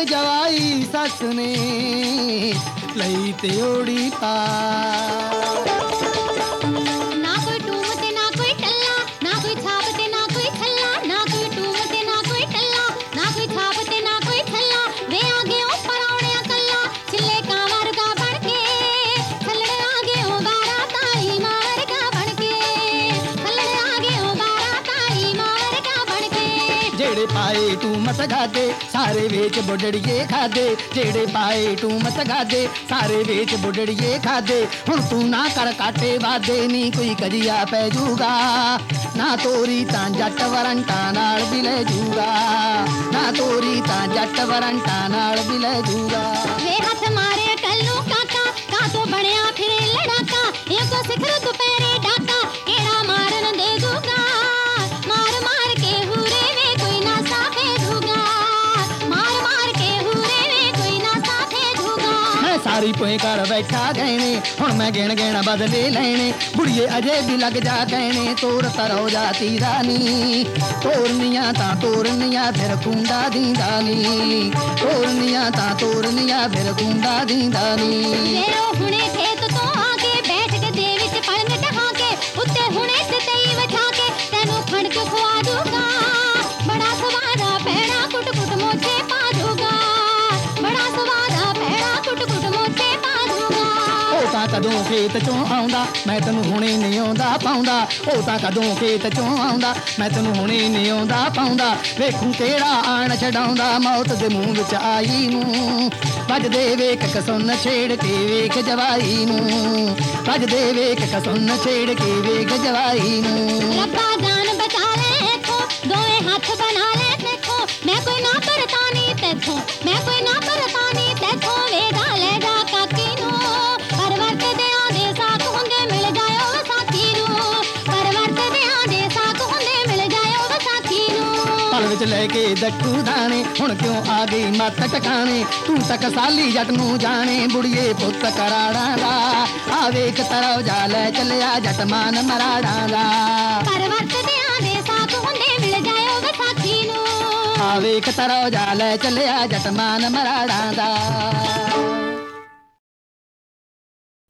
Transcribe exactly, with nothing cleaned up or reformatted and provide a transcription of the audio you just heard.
ਜਵਾਈ ਸੱਸ ਨੇ ਲਈ ਤੇ ਓੜੀ ਪਾ। ਨਾ ਕੋਈ ਟੂਮ ਤੇ ਨਾ ਕੋਈ ਟੱਲਾ, ਨਾ ਕੋਈ ਛਾਪ ਤੇ ਨਾ ਕੋਈ ਥੱਲਾ, ਨਾ ਕੋਈ ਟੂਮ ਤੇ ਨਾ ਕੋਈ ਟੱਲਾ, ਨਾ ਕੋਈ ਛਾਪ ਤੇ ਨਾ ਕੋਈ ਥੱਲਾ। ਵੇ ਆ ਗਏ ਉਹ ਪਰੌਣਿਆਂ ਕੱਲਾ ਛਿੱਲੇ ਕਾਂ ਵਰਗਾ ਬਣ ਕੇ, ਥੱਲੜੇ ਆ ਗਏ ਉਹ ਬਾਰਾਂ ਤਾਈ ਮਾਂ ਵਰਗਾ ਬਣ ਕੇ, ਥੱਲੜੇ ਆ ਗਏ ਉਹ ਬਾਰਾਂ ਤਾਈ ਮਾਂ ਵਰਗਾ ਬਣ ਕੇ। ਜਿਹੜੇ ਪਾਏ ਤੂੰ ਮਤ ਗਾਦੇ ਸਾਰੇ ਵੇਚ ਬੁੱਢੜੀਏ ਖਾਦੇ, ਜਿਹੜੇ ਪਾਏ ਤੂੰ ਮਤ ਗਾਦੇ ਸਾਰੇ ਵੇਚ ਬੁੱਢੜੀਏ ਖਾਦੇ। ਹੁਣ ਤੂੰ ਨਾ ਕਰ ਕਾਟੇ ਵਾਦੇ ਨੀ ਕੋਈ ਕਜੀਆ ਪੈ ਜੂਗਾ, ਨਾ ਤੋਰੀ ਤਾਂ ਜੱਟ ਵਰੰਟਾਂ ਨਾਲ ਵੀ ਲੈ ਜੂਗਾ, ਨਾ ਤੋਰੀ ਤਾਂ ਜੱਟ ਵਰੰਟਾਂ ਨਾਲ ਵੀ ਲੈ ਜੂਗਾ। ਵੇ ਹੱਥ ਮਾਰੇ ਕੱਲੂ ਕਾਕਾ ਕਾਤੋਂ ਬਣਿਆ ਫਿਰੇ ਲੜਾਕਾ, ਇਹ ਕੋ ਸਿਖਰ ਦੁਪਹਿਰੇ ਡਾਕਾ ਕਿਹੜਾ ਮਾਰਨ ਦੇ ਦੂਗਾ। ਮਾਰ ਮਾਰ ਕੇ ਹੂਰੇ ਵੇ ਕੋਈ ਨਾ ਸਾਫੇ ਦੂਗਾ, ਮਾਰ ਮਾਰ ਕੇ ਹੂਰੇ ਵੇ ਕੋਈ ਨਾ ਸਾਫੇ ਦੂਗਾ। ਮੈਂ ਸਾਰੀ ਪੋਏ ਕਰ ਬੈਠਾ ਗਹਿਣੇ ਹੁਣ ਮੈਂ ਗਿਣ ਗਿਣ ਬਦਲੇ ਲੈਣੇ, ਬੁੜੀਏ ਅਜੇ ਵੀ ਲੱਗ ਜਾ ਕਹਿਣੇ ਤੋਰ ਤਰੋ ਜਾਤੀ ਰਾਨੀ। ਤੋਰਨੀਆਂ ਤਾਂ ਤੋਰਨੀਆਂ ਫਿਰ ਕੁੰਡਾ ਦੀਂਦਾ ਨੀ, ਤੋਰਨੀਆਂ ਤਾਂ ਤੋਰਨੀਆਂ ਫਿਰ ਕੁੰਡਾ ਦੀਂਦਾ ਨੀ। ਵੇ ਉਹ ਹੁਣੇ ਖੇਤ ਤੋਂ ਆ ਕੇ ਬੈਠ ਕੇ ਦੇ ਵਿੱਚ ਪਲੰਗ ਢਹਾ ਕੇ, ਉੱਤੇ ਹੁਣੇ ਸਤਈ ਵਿਛਾ ਕੇ ਤੈਨੂੰ ਖਣਕ ਖਵਾ ਦੂਗਾ। ਬੜਾ ਸਵਾਦਾ ਪੈਣਾ ਕੁੱਟ ਕੁੱਟ ਮੋਚੇ ਪਾ ਦੂਗਾ, ਬੜਾ ਸਵਾਦਾ ਪੈਣਾ ਕੁੱਟ ਕੁੱਟ ਮੋਚੇ ਪਾ ਦੂਗਾ। ਉਹ ਤਾਂ ਕਦੋਂ ਖੇਤ ਚੋਂ ਆਉਂਦਾ ਮੈਂ ਤੈਨੂੰ ਹੁਣੇ ਨਹੀਂ ਆਉਂਦਾ ਪਾਉਂਦਾ, ਉਹ ਤਾਂ ਕਦੋਂ ਖੇਤ ਚੋਂ ਆਉਂਦਾ ਮੈਂ ਤੈਨੂੰ ਹੁਣੇ ਨਹੀਂ ਆਉਂਦਾ ਪਾਉਂਦਾ। ਵੇਖੂ ਕਿਹੜਾ ਆਣ ਛਡਾਉਂਦਾ ਮੌਤ ਦੇ ਮੂੰਹ ਵਿੱਚ ਆਈ ਨੂੰ, ਵੱਜਦੇ ਵੇਖ ਕਸੁੰਨ ਛੇੜ ਕੇ ਵੇਖ ਜਵਾਈ ਨੂੰ, ਵੱਜਦੇ ਵੇਖ ਕਸੁੰਨ ਛੇੜ ਕੇ ਵੇਖ ਜਵਾਈ ਨੂੰ। ਰੱਬਾ ਜਾਨ ਬਚਾ ਲੈ ਇੱਥੋਂ ਦੋਵੇਂ ਹੱਥ ਬਣਾ ਲੈ ਦੇਖੋ, ਮੈਂ ਕੋਈ ਨਾ ਪਰਤਾਨੀ ਤੇਥੋਂ, ਮੈਂ ਕੋਈ ਨਾ ਪਰਤਾਨੀ ਤੇਥੋਂ। ਵੇਗਾ ਲੈ ਜਾ ਕਾਕੀ ਨੂੰ ਪਰਵਰਤਦਿਆਂ ਦੇ ਸਾਥ ਹੁੰਦੇ ਮਿਲ ਜਾਇਓ ਵਿਸਾਖੀ ਨੂੰ, ਪਰਵਰਤਦਿਆਂ ਦੇ ਸਾਥ ਹੁੰਦੇ ਮਿਲ ਜਾਇਓ ਵਿਸਾਖੀ ਨੂੰ। ਪਲ ਵਿੱਚ ਲੈ ਕੇ ਦੱਟੂ ਦਾਣੇ ਹੁਣ ਕਿਉਂ ਆ ਗਈ ਮੱਤ ਟਿਕਾਣੇ, ਤੂੰ ਤੱਕ ਸਾਲੀ ਜੱਟ ਨੂੰ ਜਾਣੇ ਬੁੜੀਏ ਪੁੱਤ ਕਰਾੜਾਂ ਦਾ। ਆ ਵੇਖ ਤਰੋ ਜਾ ਲੈ ਚੱਲਿਆ ਜੱਟ ਮਾਨ ਮਰਾੜਾਂ ਦਾ, ਪਰਵਰਤਦਿਆਂ ਦੇ ਸਾਥ ਹੁੰਦੇ ਮਿਲ ਜਾਇਓ ਵਿਸਾਖੀ ਨੂੰ। ਆ ਵੇਖ ਤਰੋ ਜਾ ਲੈ ਚੱਲਿਆ ਜੱਟ ਮਾਨ ਮਰਾੜਾਂ ਦਾ।